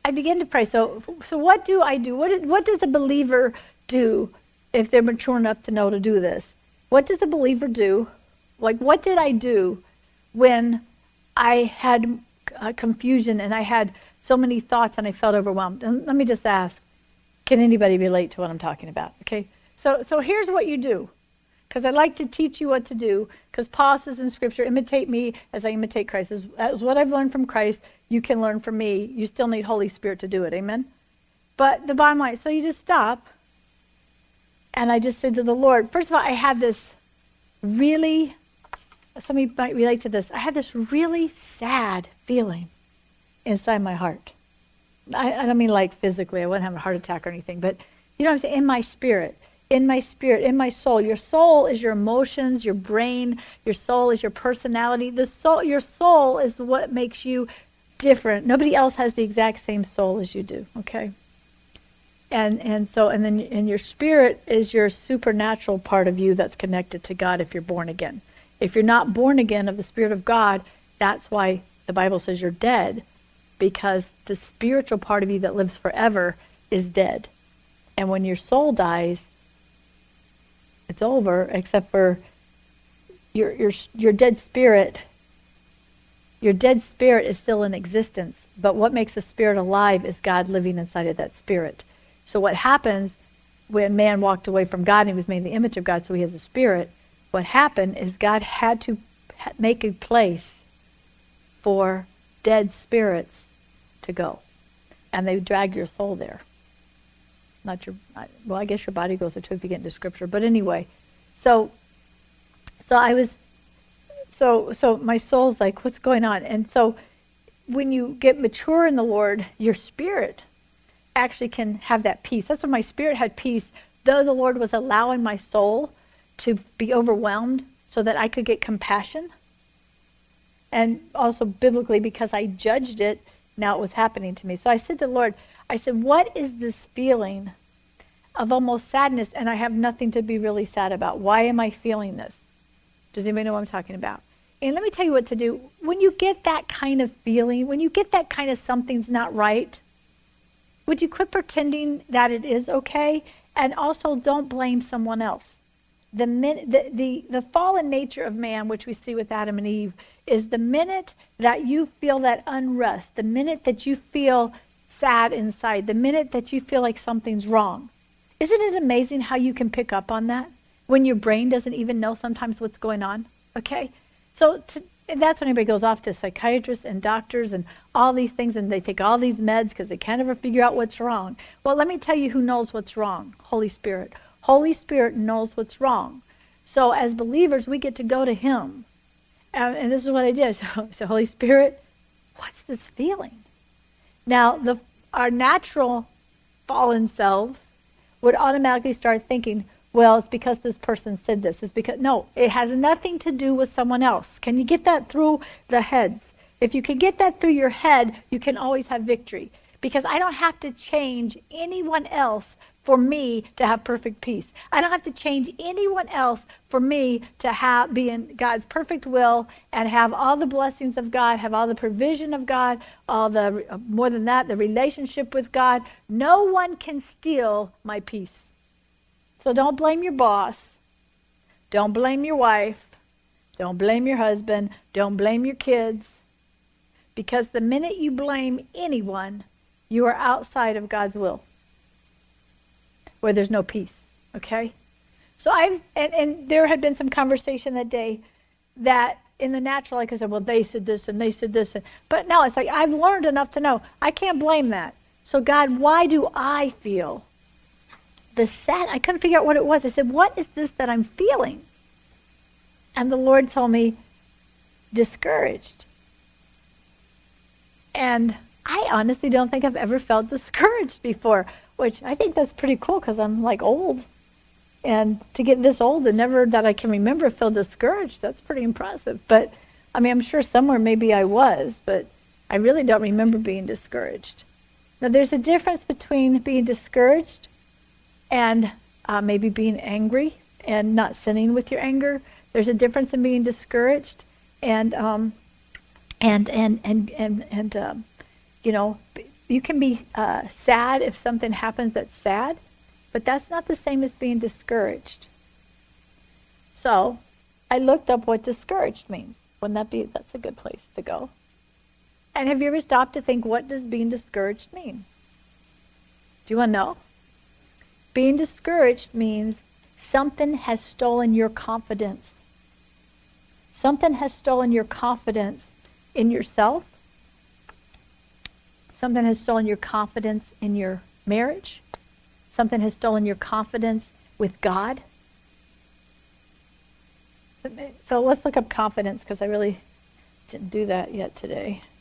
I began to pray. So what do I do? What does a believer do if they're mature enough to know to do this? What does a believer do? Like, what did I do when I had confusion and I had so many thoughts and I felt overwhelmed? And let me just ask, can anybody relate to what I'm talking about? Okay, so here's what you do, because I'd like to teach you what to do, because Paul says in Scripture, imitate me as I imitate Christ. As what I've learned from Christ, you can learn from me. You still need Holy Spirit to do it, amen? But the bottom line, so you just stop, and I just said to the Lord, first of all, I had this really, somebody might relate to this, I had this really sad feeling inside my heart. I don't mean like physically, I wasn't having a heart attack or anything, but you know what I'm saying, in my spirit, in my soul. Your soul is your emotions, your brain, your soul is your personality. Your soul is what makes you different. Nobody else has the exact same soul as you do, okay? And then your spirit is your supernatural part of you that's connected to God if you're born again. If you're not born again of the Spirit of God, that's why the Bible says you're dead, because the spiritual part of you that lives forever is dead. And when your soul dies, it's over, except for your dead spirit. Your dead spirit is still in existence, but what makes a spirit alive is God living inside of that spirit. So what happens when man walked away from God and he was made in the image of God, so he has a spirit, what happened is God had to make a place for dead spirits to go. And they drag your soul there. Not your, well, I guess your body goes there too if you get into Scripture. But anyway, so my soul's like, what's going on? And so when you get mature in the Lord, your spirit actually can have that peace. That's when my spirit had peace, though the Lord was allowing my soul to be overwhelmed so that I could get compassion. And also biblically, because I judged it, now it was happening to me. So I said to the Lord, I said, what is this feeling of almost sadness, and I have nothing to be really sad about? Why am I feeling this? Does anybody know what I'm talking about? And let me tell you what to do. When you get that kind of feeling, when you get that kind of something's not right, would you quit pretending that it is okay? And also don't blame someone else. The fallen nature of man, which we see with Adam and Eve, is the minute that you feel that unrest, the minute that you feel sad inside, the minute that you feel like something's wrong. Isn't it amazing how you can pick up on that when your brain doesn't even know sometimes what's going on? Okay? So that's when everybody goes off to psychiatrists and doctors and all these things, and they take all these meds because they can't ever figure out what's wrong. Well, let me tell you who knows what's wrong. Holy Spirit. Holy Spirit knows what's wrong. So as believers, we get to go to him. And this is what I did. So Holy Spirit, what's this feeling? Now, our natural fallen selves would automatically start thinking, well, it's because this person said this. It's because, no, it has nothing to do with someone else. Can you get that through the heads? If you can get that through your head, you can always have victory. Because I don't have to change anyone else for me to have perfect peace. I don't have to change anyone else for me to be in God's perfect will and have all the blessings of God, have all the provision of God, more than that, the relationship with God. No one can steal my peace. So don't blame your boss. Don't blame your wife. Don't blame your husband. Don't blame your kids. Because the minute you blame anyone, you are outside of God's will, where there's no peace, okay? So and there had been some conversation that day that in the natural, like I said, well, they said this and they said this. But no, it's like I've learned enough to know I can't blame that. So God, why do I feel the sad? I couldn't figure out what it was. I said, what is this that I'm feeling? And the Lord told me, discouraged. And I honestly don't think I've ever felt discouraged before, which I think that's pretty cool because I'm like old. And to get this old and never that I can remember feel discouraged, that's pretty impressive. But I mean, I'm sure somewhere maybe I was, but I really don't remember being discouraged. Now there's a difference between being discouraged and maybe being angry and not sinning with your anger. There's a difference in being discouraged and you know, you can be sad if something happens that's sad, but that's not the same as being discouraged. So I looked up what discouraged means. That's a good place to go. And have you ever stopped to think, what does being discouraged mean? Do you want to know? Being discouraged means something has stolen your confidence. Something has stolen your confidence in yourself. Something has stolen your confidence in your marriage. Something has stolen your confidence with God. So let's look up confidence, because I really didn't do that yet today.